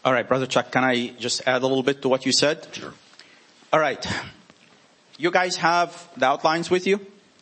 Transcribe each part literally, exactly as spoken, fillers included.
All right, Brother Chuck, can I just add a little bit to what you said? Sure. All right. You guys have the outlines with you?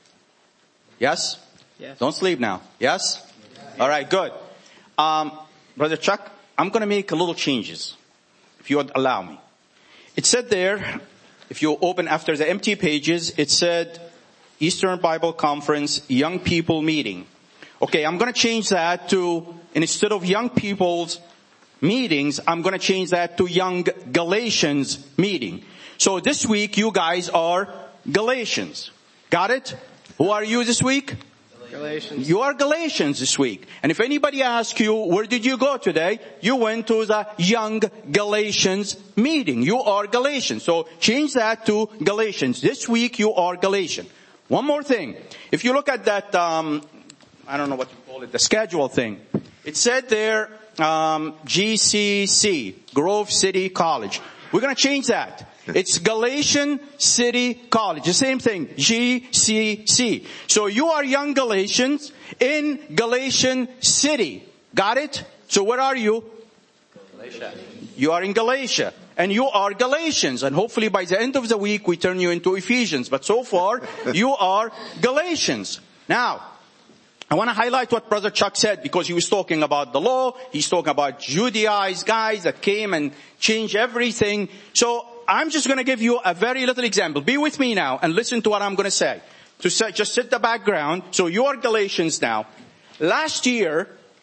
Yes? Yes. Don't sleep now. Yes? Yes. All right, good. Um, Brother Chuck, I'm going to make a little changes, if you would allow me. It said there, if you open after the empty pages, it said Eastern Bible Conference Young People Meeting. Okay, I'm going to change that to, instead of young people's meetings, I'm going to change that to Young Galatians meeting. So this week you guys are Galatians. Got it? Who are you this week? Galatians. You are Galatians this week. And if anybody asks you, where did you go today? You went to the Young Galatians meeting. You are Galatians. So change that to Galatians. This week you are Galatian. One more thing. If you look at that, um, I don't know what you call it, the schedule thing. It said there, um, G C C, Grove City College. We're going to change that. It's Galatian City College. The same thing. G C C. So you are young Galatians in Galatian City. Got it? So where are you? Galatia. You are in Galatia. And you are Galatians. And hopefully by the end of the week we turn you into Ephesians. But so far, you are Galatians. Now, I want to highlight what Brother Chuck said, because he was talking about the law. He's talking about Judaized guys that came and changed everything. So I'm just going to give you a very little example. Be with me now and listen to what I'm going to say. To say, just set the background. So you are Galatians now. Last year,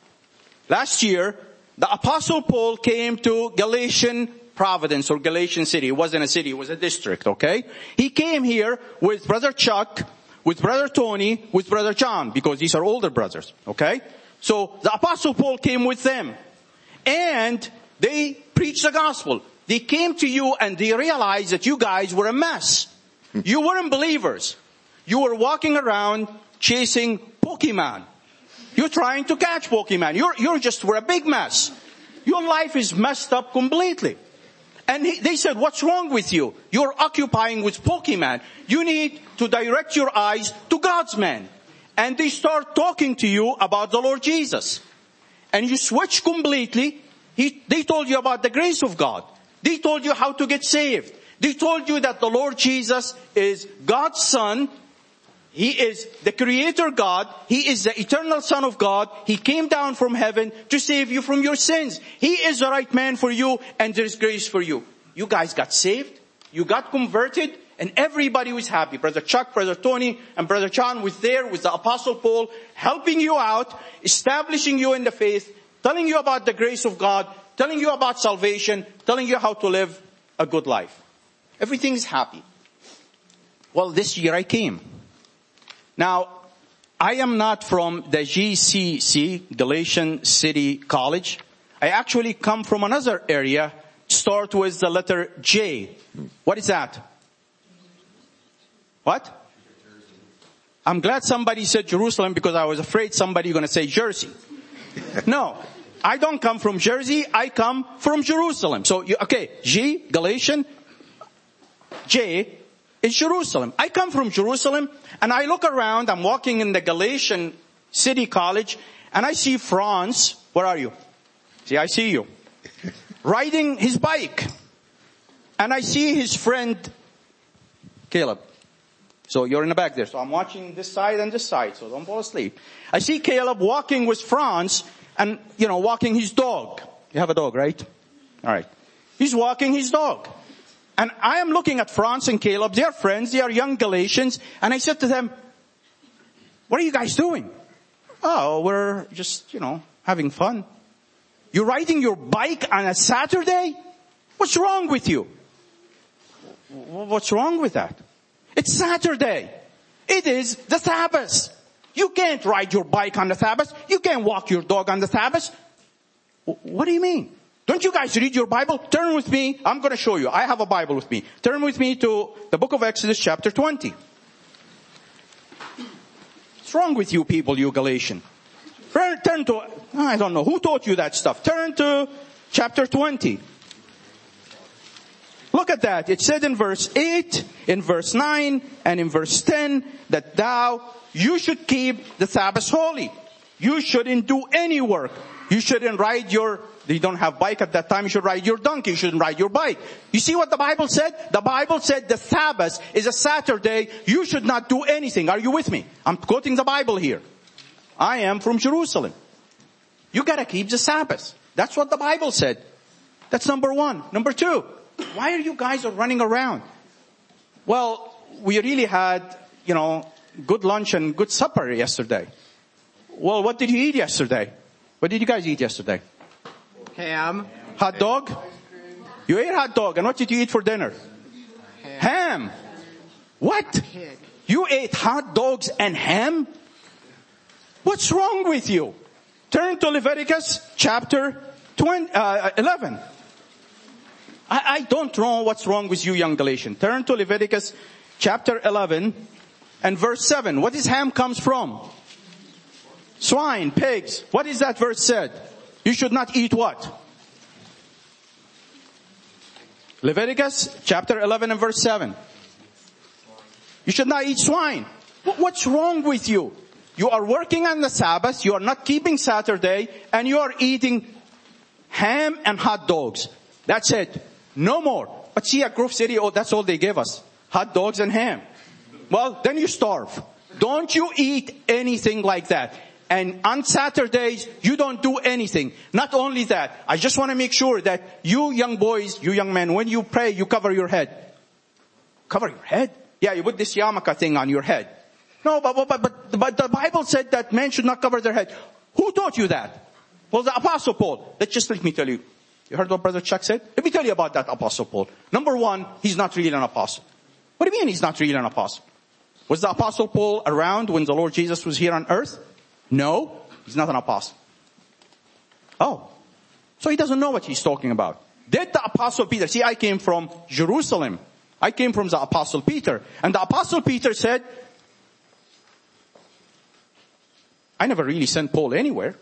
last year, the Apostle Paul came to Galatian Providence or Galatian City. It wasn't a city, it was a district, okay? He came here with Brother Chuck, with Brother Tony, with Brother John, because these are older brothers, okay? So the Apostle Paul came with them. And they preached the gospel. They came to you and they realized that you guys were a mess. You weren't believers. You were walking around chasing Pokemon. You're trying to catch Pokemon. You're, you're just were a big mess. Your life is messed up completely. And he, they said, what's wrong with you? You're occupying with Pokemon. You need to direct your eyes to God's man. And they start talking to you about the Lord Jesus. And you switch completely. He, they told you about the grace of God. They told you how to get saved. They told you that the Lord Jesus is God's Son. He is the Creator God. He is the eternal Son of God. He came down from heaven to save you from your sins. He is the right man for you, and there is grace for you. You guys got saved. You got converted, and everybody was happy. Brother Chuck, Brother Tony, and Brother John was there with the Apostle Paul, helping you out, establishing you in the faith, telling you about the grace of God, telling you about salvation, telling you how to live a good life. Everything is happy. Well, this year I came. Now, I am not from the G C C, Galatian City College. I actually come from another area, start with the letter J. What is that? What? I'm glad somebody said Jerusalem, because I was afraid somebody was going to say Jersey. No, I don't come from Jersey. I come from Jerusalem. So, you, okay, G, Galatian, J is Jerusalem. I come from Jerusalem, and I look around. I'm walking in the Galatian City College, and I see Franz. Where are you? See, I see you. Riding his bike. And I see his friend, Caleb. So you're in the back there. So I'm watching this side and this side, so don't fall asleep. I see Caleb walking with Franz and, you know, walking his dog. You have a dog, right? All right. He's walking his dog. And I am looking at Franz and Caleb. They are friends. They are young Galatians. And I said to them, what are you guys doing? Oh, we're just, you know, having fun. You're riding your bike on a Saturday? What's wrong with you? What's wrong with that? It's Saturday. It is the Sabbath. You can't ride your bike on the Sabbath. You can't walk your dog on the Sabbath. What do you mean? Don't you guys read your Bible? Turn with me. I'm going to show you. I have a Bible with me. Turn with me to the book of Exodus chapter twenty. What's wrong with you people, you Galatian? Turn, turn to, I don't know, who taught you that stuff? Turn to chapter twenty. Look at that. It said in verse eight, in verse nine, and in verse ten that thou, you should keep the Sabbath holy. You shouldn't do any work. You shouldn't ride your They don't have bike at that time. You should ride your donkey. You shouldn't ride your bike. You see what the Bible said? The Bible said the Sabbath is a Saturday. You should not do anything. Are you with me? I'm quoting the Bible here. I am from Jerusalem. You gotta keep the Sabbath. That's what the Bible said. That's number one. Number two, why are you guys running around? Well, we really had, you know, good lunch and good supper yesterday. Well, what did you eat yesterday? What did you guys eat yesterday? Ham. Hot dog? You ate hot dog. And what did you eat for dinner? Ham. Ham. What? Pig. You ate hot dogs and ham? What's wrong with you? Turn to Leviticus chapter twenty, uh, eleven. I, I don't know what's wrong with you, young Galatian. Turn to Leviticus chapter eleven and verse seven. What is ham comes from? Swine, pigs. What is that verse said? You should not eat what? Leviticus chapter eleven and verse seven. You should not eat swine. What's wrong with you? You are working on the Sabbath, you are not keeping Saturday, and you are eating ham and hot dogs. That's it. No more. But see, at Grove City, oh, that's all they give us. Hot dogs and ham. Well, then you starve. Don't you eat anything like that. And on Saturdays, you don't do anything. Not only that, I just want to make sure that you young boys, you young men, when you pray, you cover your head. Cover your head? Yeah, you put this yarmulke thing on your head. No, but, but, but, but the Bible said that men should not cover their head. Who taught you that? Well, the Apostle Paul. Let's just let me tell you. You heard what Brother Chuck said? Let me tell you about that Apostle Paul. Number one, he's not really an apostle. What do you mean he's not really an apostle? Was the Apostle Paul around when the Lord Jesus was here on earth? No, he's not an apostle. Oh, so he doesn't know what he's talking about. Did the Apostle Peter, see, I came from Jerusalem. I came from the Apostle Peter. And the Apostle Peter said, I never really sent Paul anywhere.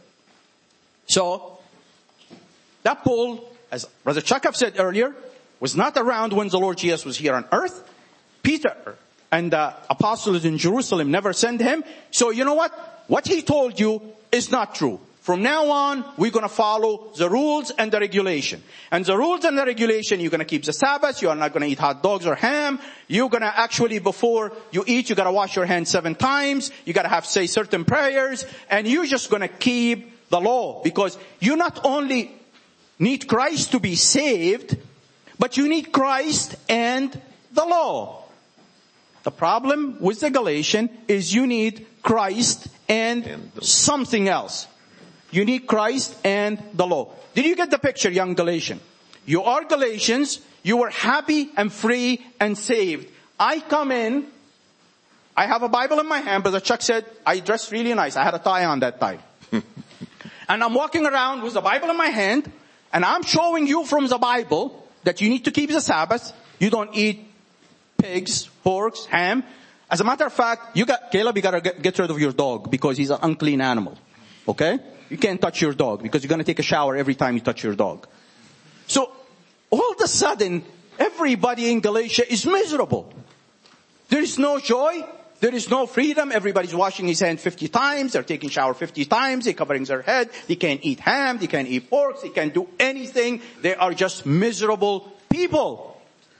So, that Paul, as Brother Chakaf said earlier, was not around when the Lord Jesus was here on earth. Peter and the apostles in Jerusalem never sent him. So you know what? What he told you is not true. From now on, we're going to follow the rules and the regulation. And the rules and the regulation, you're going to keep the Sabbath. You are not going to eat hot dogs or ham. You're going to actually, before you eat, you got to wash your hands seven times. You got to have say certain prayers. And you're just going to keep the law. Because you not only need Christ to be saved, but you need Christ and the law. The problem with the Galatian is you need Christ and, and something else. You need Christ and the law. Did you get the picture, young Galatian? You are Galatians. You were happy and free and saved. I come in. I have a Bible in my hand. Brother Chuck said, I dressed really nice. I had a tie on that time. And I'm walking around with the Bible in my hand. And I'm showing you from the Bible that you need to keep the Sabbath. You don't eat pigs, porks, ham. As a matter of fact, you got, Caleb, you gotta get, get rid of your dog because he's an unclean animal. Okay? You can't touch your dog because you're going to take a shower every time you touch your dog. So, all of a sudden, everybody in Galatia is miserable. There is no joy. There is no freedom. Everybody's washing his hands fifty times. They're taking shower fifty times. They're covering their head. They can't eat ham. They can't eat pork. They can't do anything. They are just miserable people.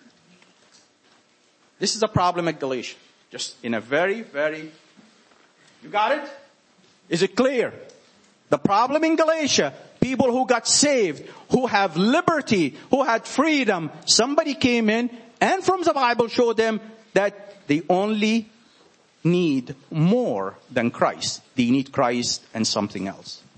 This is a problem at Galatia. Just in a very, very... You got it? Is it clear? The problem in Galatia, people who got saved, who have liberty, who had freedom, somebody came in and from the Bible showed them that they only need more than Christ. They need Christ and something else.